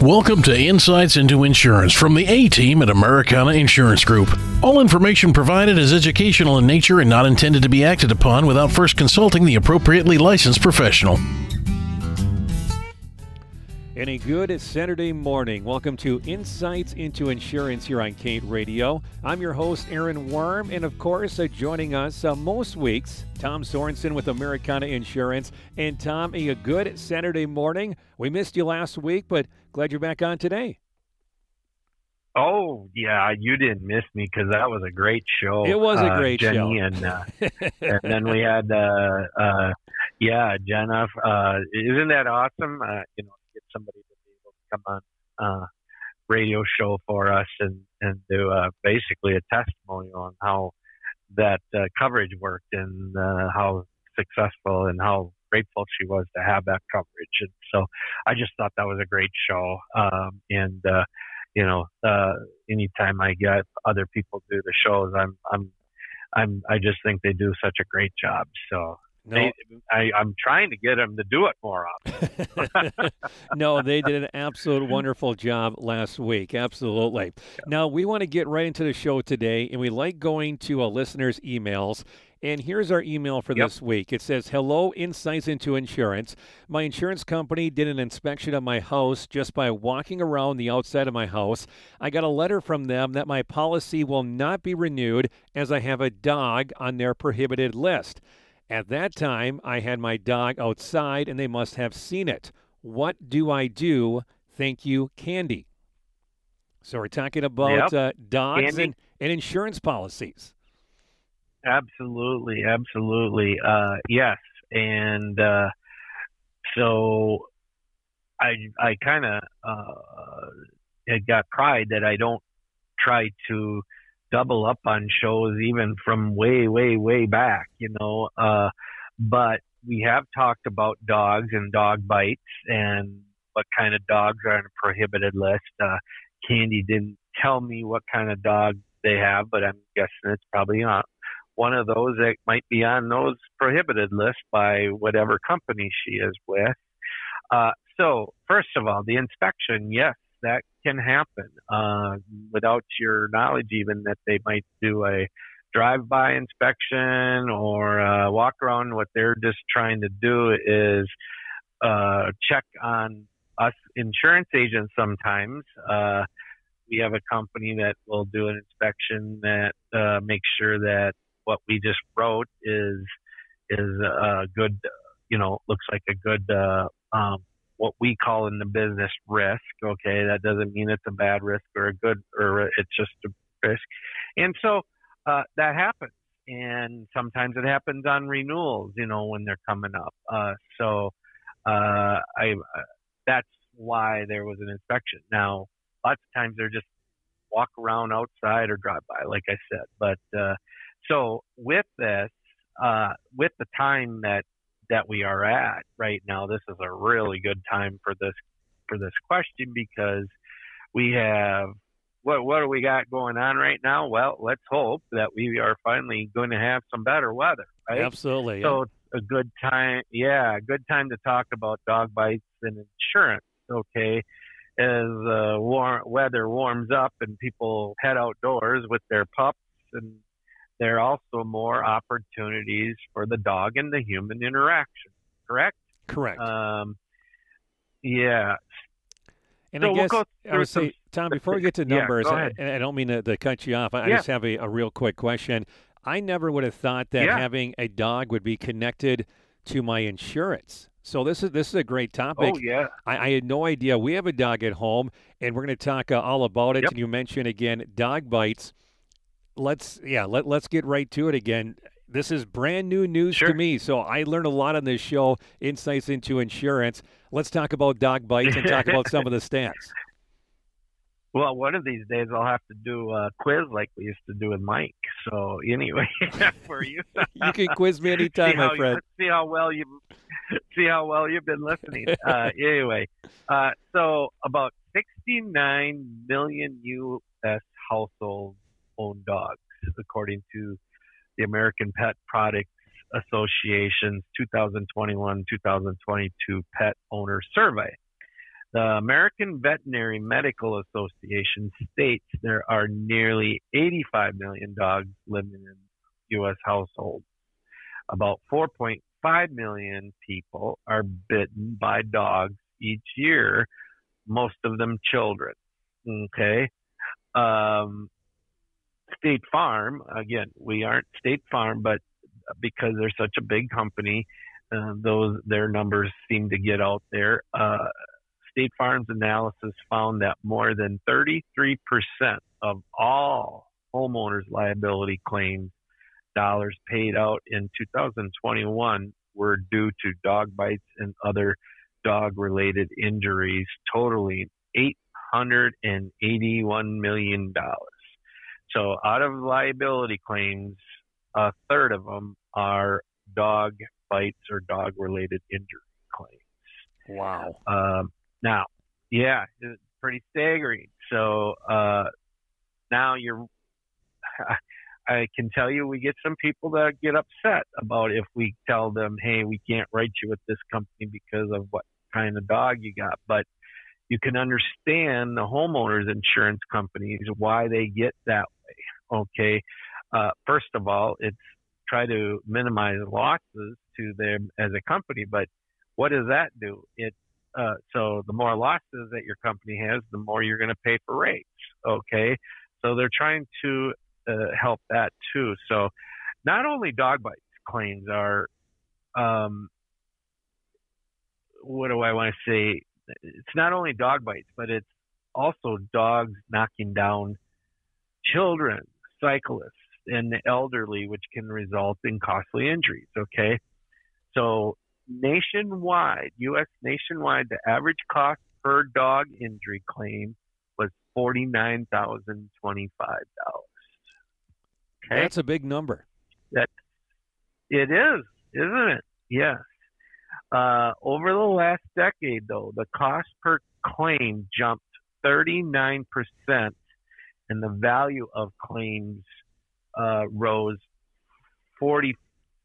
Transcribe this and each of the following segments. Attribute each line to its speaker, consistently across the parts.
Speaker 1: Welcome to Insights into Insurance from the A-Team at Americana Insurance Group. All information provided is educational in nature and not intended to be acted upon without first consulting the appropriately licensed professional.
Speaker 2: And a good Saturday morning. Welcome to Insights into Insurance here on Kate Radio. I'm your host, Aaron Worm, and of course, joining us most weeks, Tom Sorensen with Americana Insurance. And Tom, a good Saturday morning. We missed you last week, but glad you're back on today.
Speaker 3: Oh, yeah, you didn't miss me because that was a great show.
Speaker 2: It was a great
Speaker 3: Jenny,
Speaker 2: show.
Speaker 3: And then we had, Jenna. Isn't that awesome? Get somebody to be able to come on radio show for us and do basically a testimonial on how that coverage worked and how successful and how grateful she was to have that coverage. And so I just thought that was a great show. Anytime I get other people do the shows, I just think they do such a great job. So.
Speaker 2: No.
Speaker 3: I'm trying to get them to do it more often.
Speaker 2: No, they did an absolute wonderful job last week. Absolutely. Yeah. Now, we want to get right into the show today, and we like going to listeners' emails. And here's our email for this week. It says, "Hello, Insights into Insurance. My insurance company did an inspection of my house just by walking around the outside of my house. I got a letter from them that my policy will not be renewed as I have a dog on their prohibited list. At that time, I had my dog outside, and they must have seen it. What do I do? Thank you, Candy." So we're talking about dogs and insurance policies.
Speaker 3: Absolutely. Yes. And so I kind of got pride that I don't try to double up on shows even from way back, but we have talked about dogs and dog bites and what kind of dogs are on a prohibited list. Candy didn't tell me what kind of dog they have, but I'm guessing it's probably one of those that might be on those prohibited lists by whatever company she is with. So first of all, the inspection, yes, that can happen without your knowledge even that they might do a drive-by inspection or walk around. What they're just trying to do is check on us insurance agents sometimes. We have a company that will do an inspection that makes sure that what we just wrote is a good, looks like a good what we call in the business risk. Okay, that doesn't mean it's a bad risk or a good, or it's just a risk. And so that happens, and sometimes it happens on renewals, when they're coming up. That's why there was an inspection. Now, lots of times they're just walk around outside or drive by, like I said. But so with this, with the time that we are at right now, this is a really good time for this question, because we have what do we got going on right now? Well, let's hope that we are finally going to have some better weather, right?
Speaker 2: Absolutely.
Speaker 3: So it's a good time to talk about dog bites and insurance. Okay, as weather warms up and people head outdoors with their pups, and there are also more opportunities for the dog and the human interaction. Correct?
Speaker 2: Correct.
Speaker 3: Yeah.
Speaker 2: And
Speaker 3: so
Speaker 2: I guess
Speaker 3: we'll
Speaker 2: I would say, Tom, before we get to numbers,
Speaker 3: go ahead.
Speaker 2: I don't mean to cut you off. I just have a real quick question. I never would have thought that having a dog would be connected to my insurance. So this is a great topic.
Speaker 3: Oh, yeah.
Speaker 2: I had no idea. We have a dog at home, and we're going to talk all about it.
Speaker 3: Yep.
Speaker 2: And you mentioned, again, dog bites. Let's get right to it again. This is brand new news to me, so I learned a lot on this show, Insights into Insurance. Let's talk about dog bites and talk about some of the stats.
Speaker 3: Well, one of these days I'll have to do a quiz like we used to do with Mike. So anyway, for you,
Speaker 2: you can quiz me anytime, my friend.
Speaker 3: See how well you've been listening. Anyway, so about 69 million U.S. households own dogs, according to the American Pet Products Association's 2021-2022 Pet Owner Survey. The American Veterinary Medical Association states there are nearly 85 million dogs living in U.S. households. About 4.5 million people are bitten by dogs each year, most of them children. Okay. State Farm, again, we aren't State Farm, but because they're such a big company, their numbers seem to get out there. State Farm's analysis found that more than 33% of all homeowners liability claims dollars paid out in 2021 were due to dog bites and other dog-related injuries, totaling $881 million. So out of liability claims, a third of them are dog bites or dog-related injury claims.
Speaker 2: Wow.
Speaker 3: Now, yeah, it's pretty staggering. So now I can tell you we get some people that get upset about if we tell them, hey, we can't write you with this company because of what kind of dog you got. But you can understand the homeowners insurance companies, why they get that way. Okay. First of all, it's try to minimize losses to them as a company. But what does that do? So the more losses that your company has, the more you're going to pay for rates. Okay. So they're trying to help that too. So not only dog bites claims are, what do I want to say? It's not only dog bites, but it's also dogs knocking down children, cyclists, and the elderly, which can result in costly injuries. Okay. So nationwide, U.S. nationwide, the average cost per dog injury claim was $49,025. Okay?
Speaker 2: That's a big number.
Speaker 3: It is, isn't it? Yes. Over the last decade, though, the cost per claim jumped 39%, and the value of claims rose 44%,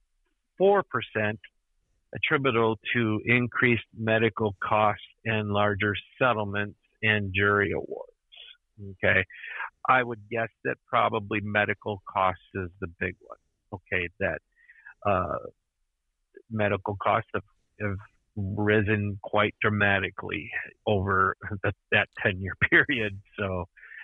Speaker 3: attributable to increased medical costs and larger settlements and jury awards. Okay. I would guess that probably medical costs is the big one. Okay. That medical costs have risen quite dramatically over that 10-year period. So,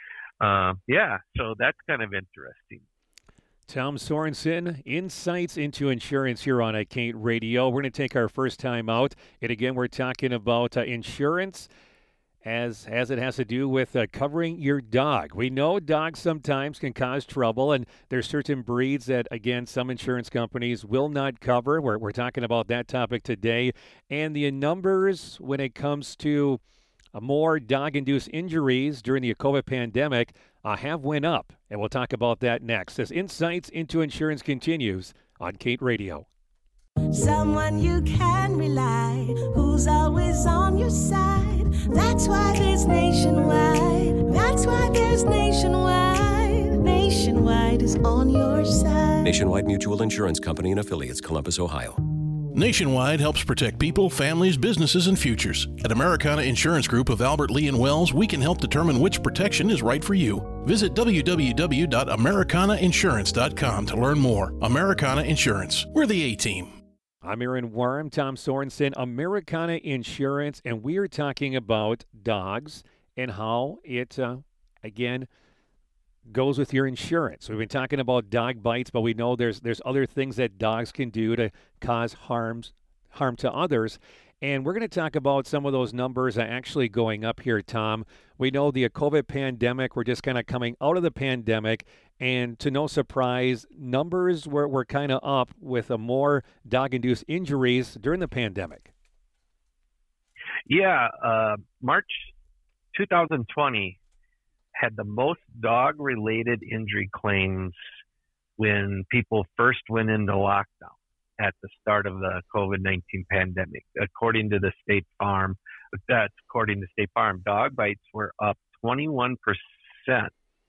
Speaker 3: so that's kind of interesting.
Speaker 2: Tom Sorensen, insights into insurance here on Kate Radio. We're going to take our first time out. And again, we're talking about insurance as it has to do with covering your dog. We know dogs sometimes can cause trouble, and there's certain breeds that, again, some insurance companies will not cover. We're talking about that topic today. And the numbers when it comes to more dog-induced injuries during the COVID pandemic have went up, and we'll talk about that next as Insights into Insurance continues on Kate Radio.
Speaker 4: Someone you can rely, who's always on your side. That's why there's Nationwide. That's why there's Nationwide. Nationwide is on your side.
Speaker 5: Nationwide Mutual Insurance Company and Affiliates, Columbus, Ohio.
Speaker 1: Nationwide helps protect people, families, businesses, and futures. At Americana Insurance Group of Albert Lee and Wells, we can help determine which protection is right for you. Visit www.americanainsurance.com to learn more. Americana Insurance. We're the A-Team.
Speaker 2: I'm Aaron Worm, Tom Sorensen, Americana Insurance, and we are talking about dogs and how it, again, goes with your insurance. We've been talking about dog bites, but we know there's other things that dogs can do to cause harm to others. And we're going to talk about some of those numbers actually going up here, Tom. We know the COVID pandemic, we're just kind of coming out of the pandemic, and to no surprise, numbers were kind of up with more dog-induced injuries during the pandemic.
Speaker 3: Yeah, March 2020 had the most dog-related injury claims when people first went into lockdown at the start of the COVID-19 pandemic. According to State Farm, dog bites were up 21.6%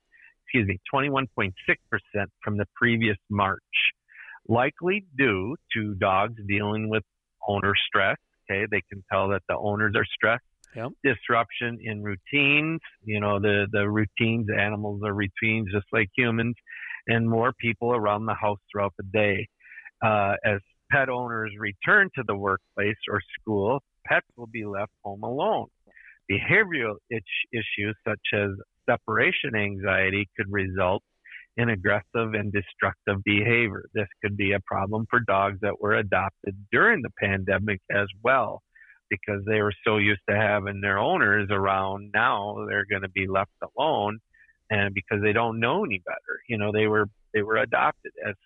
Speaker 3: from the previous March, likely due to dogs dealing with owner stress. Okay, they can tell that the owners are stressed.
Speaker 2: Yep.
Speaker 3: disruption in routines. The routines, animals are routines just like humans, and more people around the house throughout the day. As pet owners return to the workplace or school, pets will be left home alone. Behavioral issues such as separation anxiety could result in aggressive and destructive behavior. This could be a problem for dogs that were adopted during the pandemic as well, because they were so used to having their owners around. Now they're going to be left alone, and because they don't know any better. They were adopted as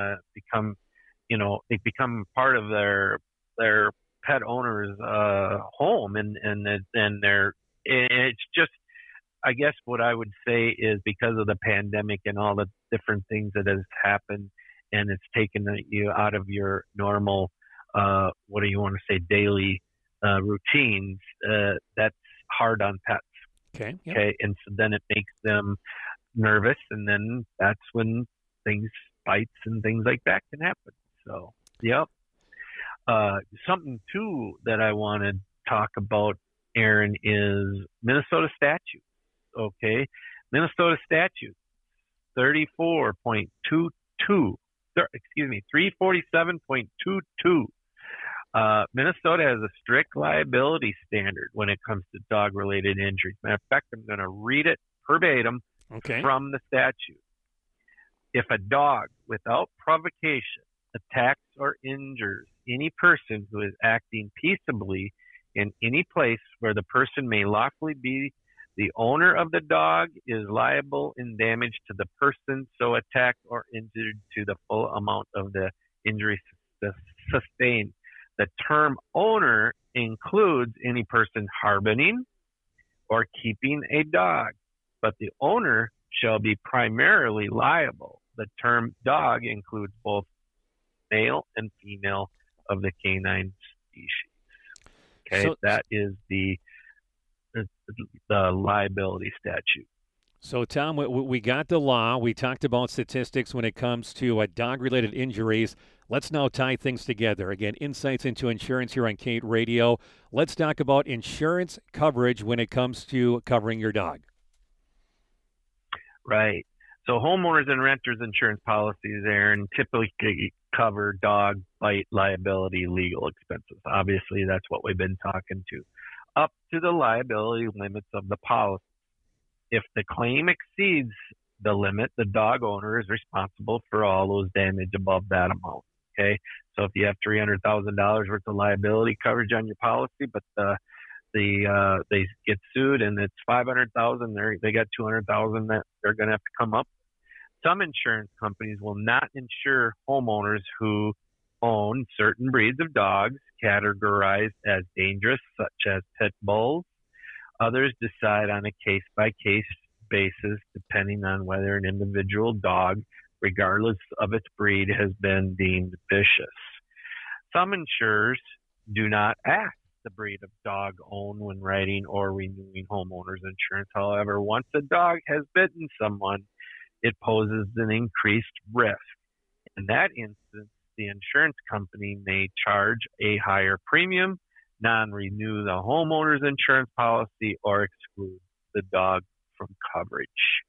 Speaker 3: they become part of their pet owner's home, and it's just, I guess what I would say is, because of the pandemic and all the different things that has happened, and it's taken you out of your normal, daily routines, that's hard on pets.
Speaker 2: Okay. Yep.
Speaker 3: Okay. And so then it makes them nervous, and then that's when bites and things like that can happen. So, yep. Something too that I want to talk about, Aaron, is Minnesota statute. Okay, Minnesota statute 347.22. Minnesota has a strict liability standard when it comes to dog-related injuries. Matter of fact, I'm going to read it verbatim from the statute. If a dog, without provocation, attacks or injures any person who is acting peaceably in any place where the person may lawfully be, the owner of the dog is liable in damage to the person so attacked or injured to the full amount of the injury sustained. The term owner includes any person harboring or keeping a dog, but the owner shall be primarily liable. The term dog includes both male and female of the canine species. Okay, so that is the liability statute.
Speaker 2: So, Tom, we got the law. We talked about statistics when it comes to dog-related injuries. Let's now tie things together. Again, insights into insurance here on Kate Radio. Let's talk about insurance coverage when it comes to covering your dog.
Speaker 3: Right. So homeowners and renters insurance policies, Aaron, typically cover dog bite liability legal expenses. Obviously, that's what we've been talking to. Up to the liability limits of the policy. If the claim exceeds the limit, the dog owner is responsible for all those damage above that amount. Okay, so if you have $300,000 worth of liability coverage on your policy, but they get sued and it's $500,000, they got $200,000 that they're going to have to come up. Some insurance companies will not insure homeowners who own certain breeds of dogs categorized as dangerous, such as pit bulls. Others decide on a case-by-case basis, depending on whether an individual dog, regardless of its breed, has been deemed vicious. Some insurers do not ask the breed of dog owned when writing or renewing homeowners insurance. However, once a dog has bitten someone, it poses an increased risk. In that instance, the insurance company may charge a higher premium, non-renew the homeowner's insurance policy, or exclude the dog from coverage.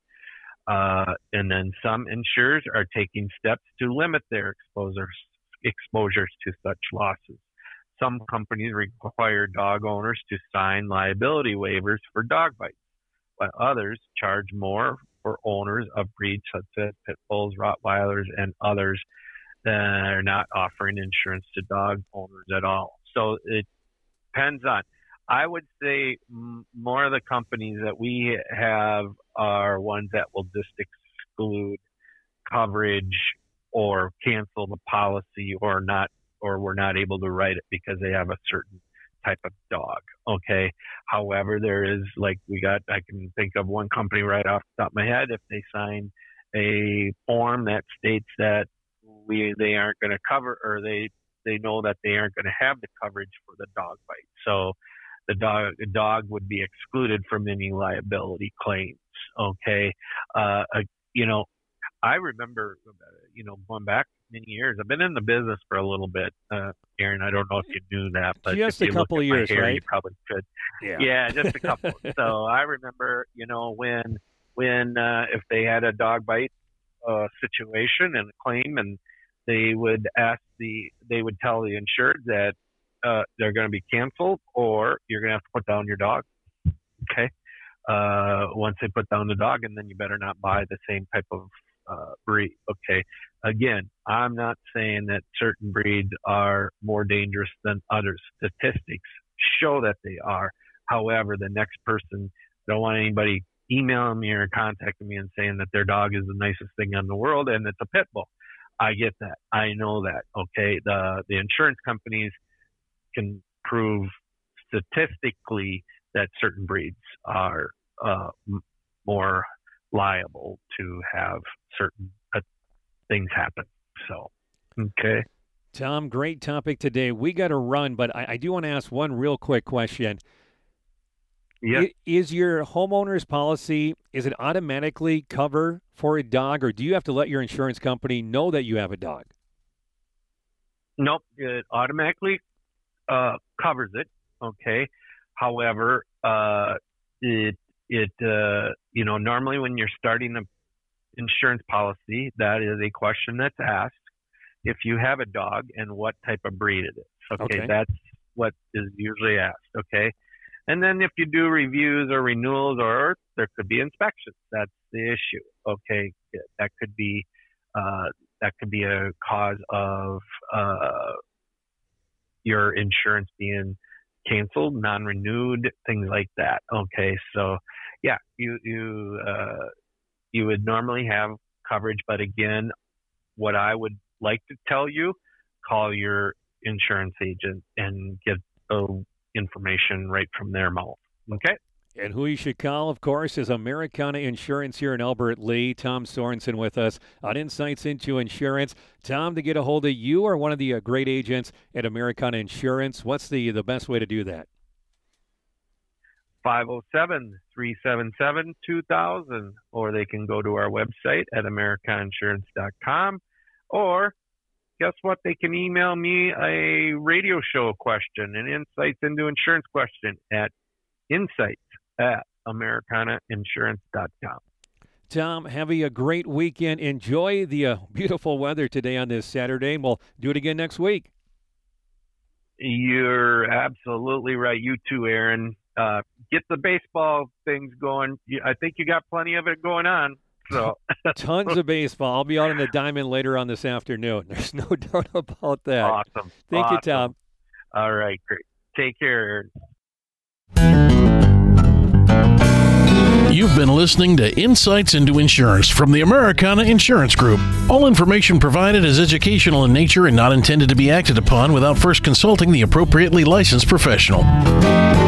Speaker 3: And then some insurers are taking steps to limit their exposures to such losses. Some companies require dog owners to sign liability waivers for dog bites, while others charge more for owners of breeds such as pit bulls, Rottweilers, and others that are not offering insurance to dog owners at all. So it depends on. I would say more of the companies that we have are ones that will just exclude coverage or cancel the policy or we're not able to write it because they have a certain type of dog. Okay. However, there is I can think of one company right off the top of my head. If they sign a form that states that they aren't going to cover, or they know that they aren't going to have the coverage for the dog bite. So the dog would be excluded from any liability claims. Okay. I remember, going back many years. I've been in the business for a little bit, Aaron. I don't know if you knew that, but
Speaker 2: just
Speaker 3: if
Speaker 2: a
Speaker 3: you
Speaker 2: couple of
Speaker 3: look at my
Speaker 2: years,
Speaker 3: hair,
Speaker 2: right?
Speaker 3: You probably could.
Speaker 2: Yeah,
Speaker 3: just a couple. So I remember, when if they had a dog bite situation and a claim, and they would tell the insured that they're going to be canceled, or you're going to have to put down your dog. Okay. Once they put down the dog, and then you better not buy the same type of breed. Okay. Again, I'm not saying that certain breeds are more dangerous than others. Statistics show that they are. However, the next person, don't want anybody emailing me or contacting me and saying that their dog is the nicest thing in the world and it's a pit bull. I get that. I know that. Okay. The insurance companies can prove statistically that certain breeds are more liable to have certain things happen. So, okay.
Speaker 2: Tom, great topic today. We got to run, but I do want to ask one real quick question.
Speaker 3: Yeah.
Speaker 2: Is your homeowner's policy, is it automatically cover for a dog, or do you have to let your insurance company know that you have a dog?
Speaker 3: Nope. It automatically covers it. Okay. However, normally when you're starting an insurance policy, that is a question that's asked. If you have a dog and what type of breed it is. Okay. That's what is usually asked. Okay. And then if you do reviews or renewals, or there could be inspections, that's the issue. Okay. That could be a cause of your insurance being canceled, non-renewed, things like that. Okay. So yeah, you would normally have coverage, but again, what I would like to tell you, call your insurance agent and get the information right from their mouth. Okay.
Speaker 2: And who you should call, of course, is Americana Insurance here in Albert Lea. Tom Sorensen with us on Insights into Insurance. Tom, to get a hold of you or one of the great agents at Americana Insurance, what's the best way to do that?
Speaker 3: 507-377-2000, or they can go to our website at americanainsurance.com, or guess what? They can email me a radio show question, an Insights into Insurance question at insights@americanainsurance.com.
Speaker 2: Tom, have a great weekend. Enjoy the beautiful weather today on this Saturday, and we'll do it again next week.
Speaker 3: You're absolutely right. You too, Aaron. Get the baseball things going. I think you got plenty of it going on. So
Speaker 2: tons of baseball. I'll be out on the diamond later on this afternoon. There's no doubt about that.
Speaker 3: Awesome.
Speaker 2: Thank you, Tom.
Speaker 3: All right, great. Take care, Aaron.
Speaker 1: You've been listening to Insights into Insurance from the Americana Insurance Group. All information provided is educational in nature and not intended to be acted upon without first consulting the appropriately licensed professional.